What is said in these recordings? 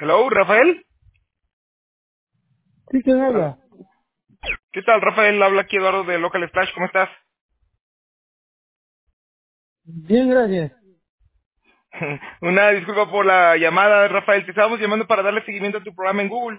Hello, Rafael. Sí, ¿quién Hel- habla? ¿Qué tal, Rafael? Habla aquí Eduardo de Local Splash. ¿Cómo estás? Bien, gracias. Una disculpa por la llamada, Rafael. Te estábamos llamando para darle seguimiento a tu programa en Google.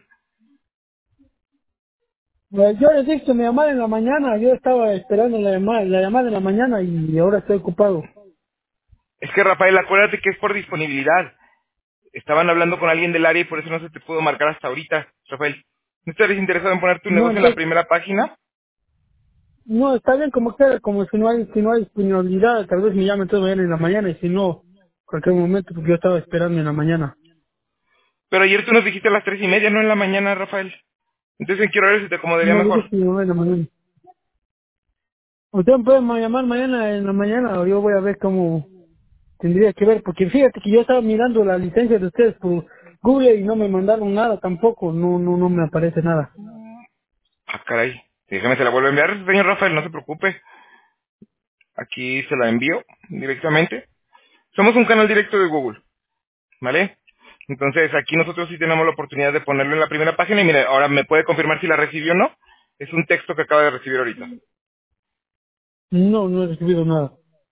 Yo les dije que me llamaran en la mañana. Yo estaba esperando la llamada en la mañana y ahora estoy ocupado. Es que, Rafael, acuérdate que es por disponibilidad. Estaban hablando con alguien del área y por eso no se te pudo marcar hasta ahorita, Rafael. ¿No estarías interesado en poner tu No, negocio en la entonces, primera página? no, está bien como quiera, como si no hay disponibilidad, tal vez me llamen todo mañana en la mañana y si no, cualquier momento, porque yo estaba esperando en la mañana. Pero ayer tú nos dijiste a las 3:30, no en la mañana, Rafael. Entonces, ¿en qué horario se te acomodaría No, le mejor? dije que me llame en la mañana. Usted me puede llamar mañana en la mañana o yo voy a ver cómo tendría que ver, porque fíjate que yo estaba mirando la licencia de ustedes por Google y no me mandaron nada tampoco, no me aparece nada. Ah, caray. Déjame, se la vuelvo a enviar, señor Rafael, no se preocupe. Aquí se la envío directamente. Somos un canal directo de Google. ¿Vale? Entonces aquí nosotros sí tenemos la oportunidad de ponerlo en la primera página y mire, ahora me puede confirmar si la recibió o no. Es un texto que acaba de recibir ahorita. No, no he recibido nada.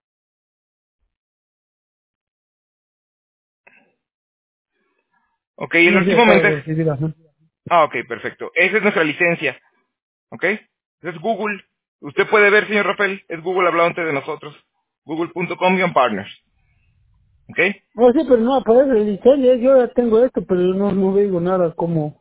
Ok, el No sé, último acabo de mensaje. recibir, ajá. Ah, ok, perfecto. Esa es nuestra licencia. ¿Ok? Esa es Google. Usted puede ver, señor Rafael, es Google hablando de nosotros. Google.com-partners. ¿Ok? Oh, sí, pero no aparece el diseño, yo ya tengo esto, pero no veo nada como,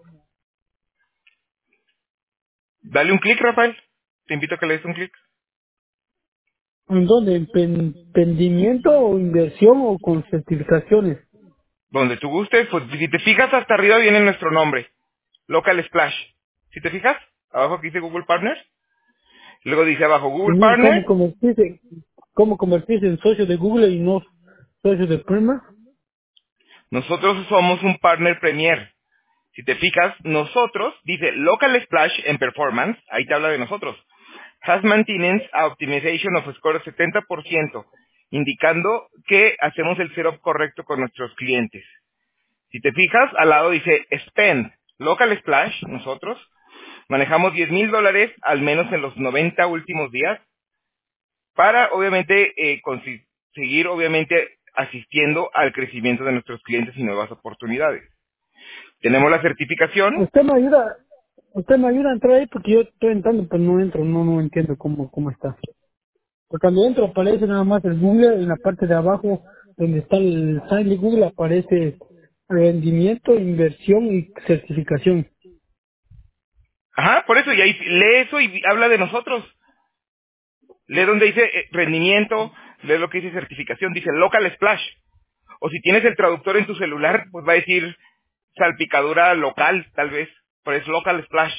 Dale un clic, Rafael. Te invito a que le des un clic. ¿en dónde? ¿Emprendimiento o inversión o con certificaciones? Donde tú gustes, pues si te fijas hasta arriba viene nuestro nombre. Local Splash. Si te fijas, abajo aquí dice Google Partners. Luego dice abajo Google Ujú, Partner. ¿Cómo convertirse en socio de Google y no socio de Prima? Nosotros somos un partner premier. Si te fijas, nosotros, dice Local Splash en Performance, ahí te habla de nosotros. Has maintenance a optimization of score 70%, indicando que hacemos el setup correcto con nuestros clientes. Si te fijas, al lado dice Spend. Local Splash, nosotros, manejamos $10,000 al menos en los 90 últimos días para, obviamente, seguir, obviamente, asistiendo al crecimiento de nuestros clientes y nuevas oportunidades. Tenemos la certificación. Usted me ayuda, usted me ayuda a entrar ahí porque yo estoy entrando, pero no entro, no entiendo cómo está. Porque cuando entro aparece nada más el Google, en la parte de abajo, donde está el sign de Google, aparece rendimiento, inversión y certificación. Ajá, por eso, y ahí lee eso y habla de nosotros. Lee donde dice rendimiento, lee lo que dice certificación, dice local splash. O si tienes el traductor en tu celular, pues va a decir salpicadura local, tal vez, pero es local splash.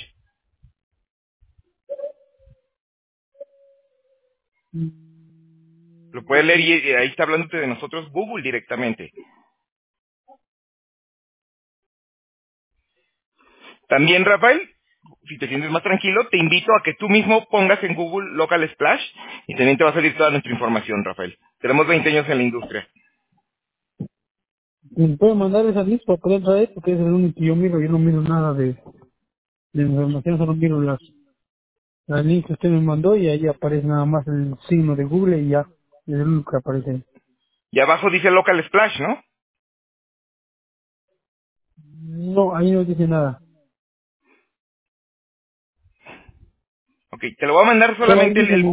Lo puedes leer y ahí está hablándote de nosotros Google directamente. También, Rafael, si te sientes más tranquilo, te invito a que tú mismo pongas en Google local splash y también te va a salir toda nuestra información, Rafael. Tenemos 20 años en la industria. ¿Me puede mandar esa lista para poder traer? Porque es el único que yo no miro nada de información, solo miro las links que usted me mandó y ahí aparece nada más el signo de Google y ya, es el único que aparece ahí. Y abajo dice local splash, ¿no? No, ahí no dice nada. Ok, te lo voy a mandar Solo ahí solamente dice,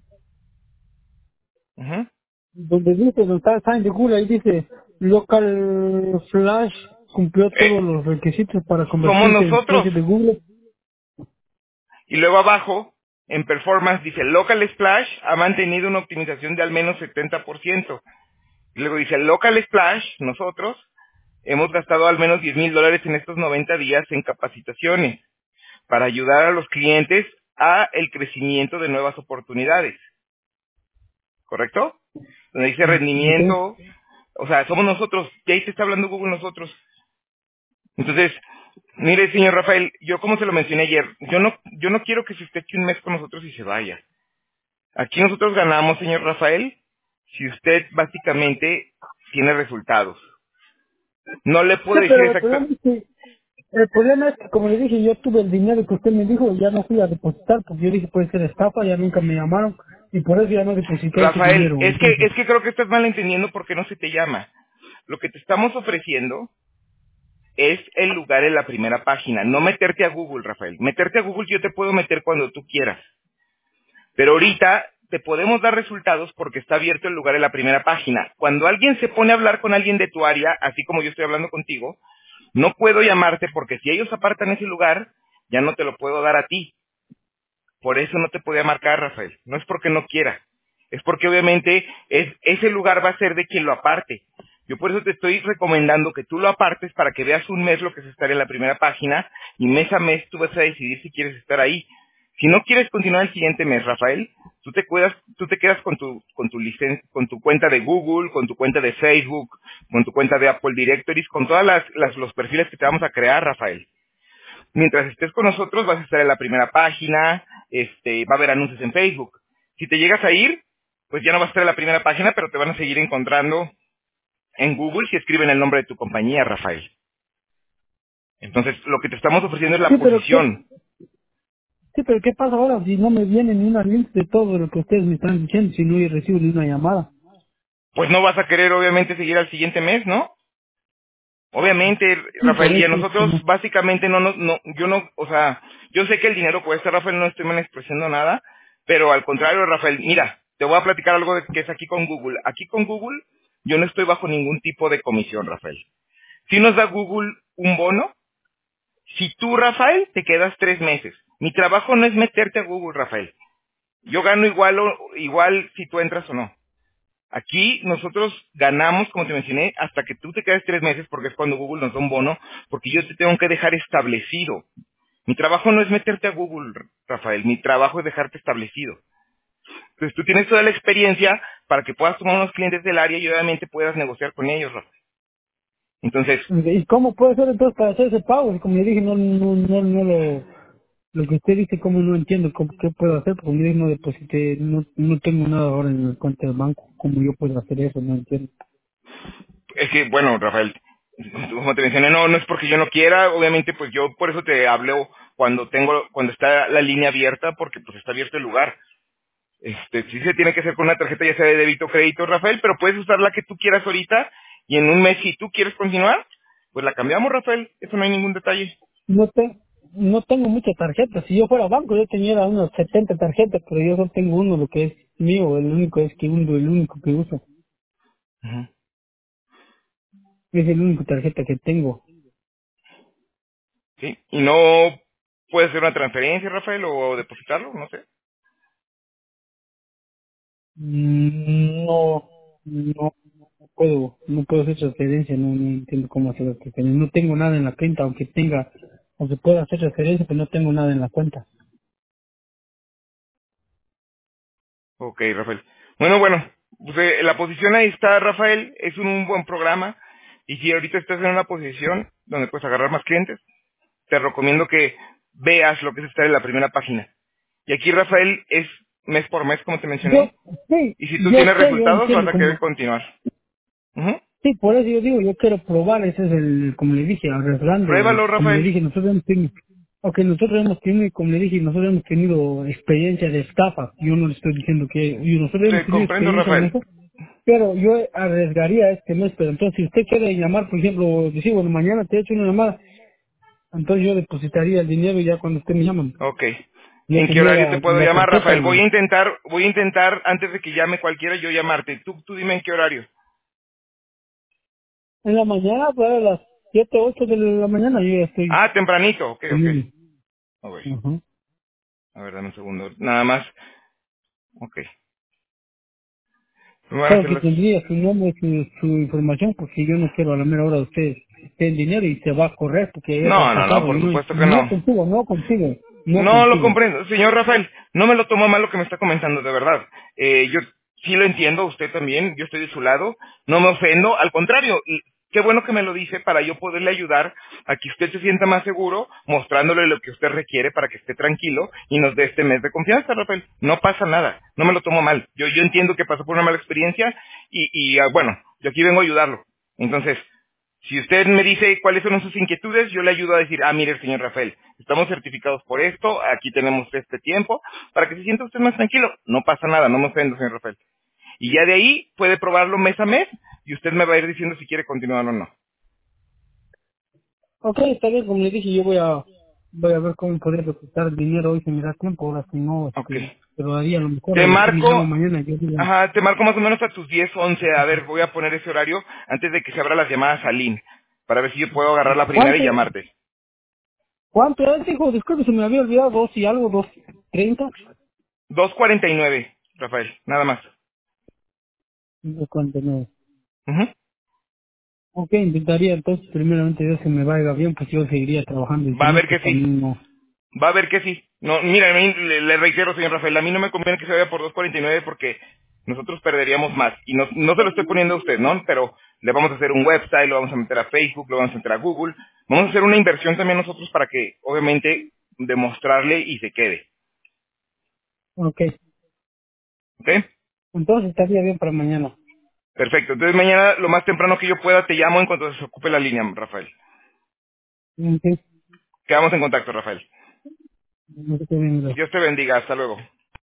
Ujú. donde dice, donde está el sign de Google, ahí dice, Local Flash cumplió todos los requisitos para Somos convertirse en nosotros. socio de Google. Y luego abajo, en performance, dice local splash ha mantenido una optimización de al menos 70%. Y luego dice local splash, nosotros, hemos gastado al menos $10,000 en estos 90 días en capacitaciones para ayudar a los clientes a el crecimiento de nuevas oportunidades. ¿Correcto? Donde dice Ok. rendimiento, o sea, somos nosotros, y ahí te está hablando Google nosotros. Entonces, mire, señor Rafael, yo como se lo mencioné ayer, yo no quiero que se esté aquí un mes con nosotros y se vaya. Aquí nosotros ganamos, señor Rafael, si usted básicamente tiene resultados. No le puedo Sí, decir pero exactamente. el problema es que, como le dije, yo tuve el dinero que usted me dijo, ya no fui a depositar, porque yo dije, puede ser estafa, ya nunca me llamaron, y por eso ya no deposité ese Rafael, dinero, es entonces. que creo que estás malentendiendo por qué no se te llama. Lo que te estamos ofreciendo es el lugar en la primera página, no meterte a Google, Rafael. Meterte a Google yo te puedo meter cuando tú quieras. Pero ahorita te podemos dar resultados porque está abierto el lugar en la primera página. Cuando alguien se pone a hablar con alguien de tu área, así como yo estoy hablando contigo, no puedo llamarte porque si ellos apartan ese lugar, ya no te lo puedo dar a ti. Por eso no te podía marcar, Rafael. No es porque no quiera. Es porque obviamente ese lugar va a ser de quien lo aparte. Yo por eso te estoy recomendando que tú lo apartes para que veas un mes lo que es estar en la primera página y mes a mes tú vas a decidir si quieres estar ahí. Si no quieres continuar el siguiente mes, Rafael, tú te quedas con tu cuenta de Google, con tu cuenta de Facebook, con tu cuenta de Apple Directories, con todas los perfiles que te vamos a crear, Rafael. Mientras estés con nosotros vas a estar en la primera página, va a haber anuncios en Facebook. Si te llegas a ir, pues ya no vas a estar en la primera página, pero te van a seguir encontrando en Google si escriben el nombre de tu compañía, Rafael. Entonces, lo que te estamos ofreciendo es Sí, la pero posición. ¿qué pasa ahora si no me viene ni una link de todo lo que ustedes me están diciendo, si no recibo ni una llamada? Pues no vas a querer, obviamente, seguir al siguiente mes, ¿no? Obviamente, Sí, por Rafael, y a eso es que nosotros no. básicamente yo no, o sea, yo sé que el dinero cuesta, Rafael, no estoy menospreciando nada, pero al contrario, Rafael, mira, te voy a platicar algo que es aquí con Google. Aquí con Google, yo no estoy bajo ningún tipo de comisión, Rafael. Si nos da Google un bono, si tú, Rafael, te quedas 3 meses. Mi trabajo no es meterte a Google, Rafael. Yo gano igual si tú entras o no. Aquí nosotros ganamos, como te mencioné, hasta que tú te quedes 3 meses, porque es cuando Google nos da un bono, porque yo te tengo que dejar establecido. Mi trabajo no es meterte a Google, Rafael, mi trabajo es dejarte establecido. Entonces tú tienes toda la experiencia para que puedas tomar unos clientes del área y obviamente puedas negociar con ellos, Rafael. Entonces, ¿Y cómo puede ser entonces para hacer ese pago? Y como le dije, no lo que usted dice, como no entiendo qué puedo hacer, porque como le dije, no deposité, no tengo nada ahora en el cuenta del banco, ¿cómo yo puedo hacer eso? No entiendo. es que, bueno, Rafael, como te mencioné, no es porque yo no quiera, obviamente pues yo por eso te hablo cuando está la línea abierta, porque pues está abierto el lugar. Sí se tiene que hacer con una tarjeta ya sea de débito o crédito, Rafael, pero puedes usar la que tú quieras ahorita y en un mes si tú quieres continuar, pues la cambiamos, Rafael. Eso no hay ningún detalle. No, no tengo muchas tarjetas. Si yo fuera banco, yo tenía unas 70 tarjetas, pero yo solo tengo uno, lo que es mío, el único es que uno, el único que uso. Ujú. Es el único tarjeta que tengo. Sí. Y no puedes hacer una transferencia, Rafael, o depositarlo, no sé. No puedo hacer transferencia, no entiendo cómo hacer la transferencia. No tengo nada en la cuenta, aunque pueda hacer transferencia, pero no tengo nada en la cuenta. Ok, Rafael. Bueno, pues, la posición ahí está, Rafael, es un buen programa. Y si ahorita estás en una posición donde puedes agarrar más clientes, te recomiendo que veas lo que es estar en la primera página. Y aquí, Rafael, es mes por mes, como te Yo, mencioné. sí, Y si tú yo tienes sé, yo resultados, vas entiendo a querer cómo. continuar. Ujú. Sí, por eso yo digo, yo quiero probar, ese es como le dije, arriesgando, Pruébalo, como le Rafael. dije, nosotros hemos tenido, como le dije, nosotros hemos tenido experiencia de estafa, yo no le estoy diciendo nosotros hemos Te tenido comprendo, experiencia en Rafael. eso, pero yo arriesgaría este mes, pero entonces si usted quiere llamar, por ejemplo, decir, bueno, mañana te he hecho una llamada, entonces yo depositaría el dinero ya cuando usted me llaman, Ok. ya ¿En qué tenía horario te puedo la llamar, tarjeta Rafael? y Voy a intentar, antes de que llame cualquiera, yo llamarte. Tú dime en qué horario. en la mañana, pues a las 7 8 de la mañana yo ya estoy Ah, tempranito. Ok, ok. disponible. A ver, Ajá. dame un segundo. Nada más. Ok. Me van a Claro hacer que las... tendría su nombre, su información, porque yo no quiero a la mera hora de ustedes el dinero y se va a correr, porque ya se ha No, pasado. por Y no, supuesto que no no. consigo, no No lo consigo. comprendo. Señor Rafael, no me lo tomo mal lo que me está comentando, de verdad. Yo sí lo entiendo, usted también, yo estoy de su lado, no me ofendo, al contrario, y qué bueno que me lo dice para yo poderle ayudar a que usted se sienta más seguro, mostrándole lo que usted requiere para que esté tranquilo y nos dé este mes de confianza, Rafael. No pasa nada, no me lo tomo mal. Yo entiendo que pasó por una mala experiencia bueno, yo aquí vengo a ayudarlo. Entonces, Si usted me dice cuáles son sus inquietudes, yo le ayudo a decir, mire, señor Rafael, estamos certificados por esto, aquí tenemos este tiempo, para que se sienta usted más tranquilo. No pasa nada, no me ofendo, señor Rafael. Y ya de ahí puede probarlo mes a mes y usted me va a ir diciendo si quiere continuar o no. Ok, está bien, como le dije, yo voy a ver cómo poder depositar el dinero hoy si me da tiempo, ahora si no, Ok. te lo daría a lo mejor, Te a lo mejor me llamo marco, mañana, yo digo, te marco más o menos a tus 10, 11. A ver, voy a poner ese horario antes de que se abra las llamadas a Lynn, para ver si yo puedo agarrar la primera y ¿cuánto, llamarte. cuánto es, hijo? Disculpe, se me había olvidado, 2 y algo, 2:30. 2:49, Rafael, nada más. 2:49. Ujú. Ok, intentaría entonces, primeramente Dios que me vaya bien, pues yo seguiría trabajando, y si Va a no, ver que pues sí. también no. Va a ver que sí. No, mira, a mí le reitero, señor Rafael, a mí no me conviene que se vaya por 2:49 porque nosotros perderíamos más. Y no se lo estoy poniendo a usted, ¿no? Pero le vamos a hacer un website, lo vamos a meter a Facebook, lo vamos a meter a Google. Vamos a hacer una inversión también nosotros para que, obviamente, demostrarle y se quede. Ok, ¿Ok? entonces estaría bien para mañana. Perfecto. Entonces mañana, lo más temprano que yo pueda, te llamo en cuanto se ocupe la línea, Rafael. Ok, Quedamos en contacto, Rafael. no sé qué bien, Dios te bendiga. Hasta luego.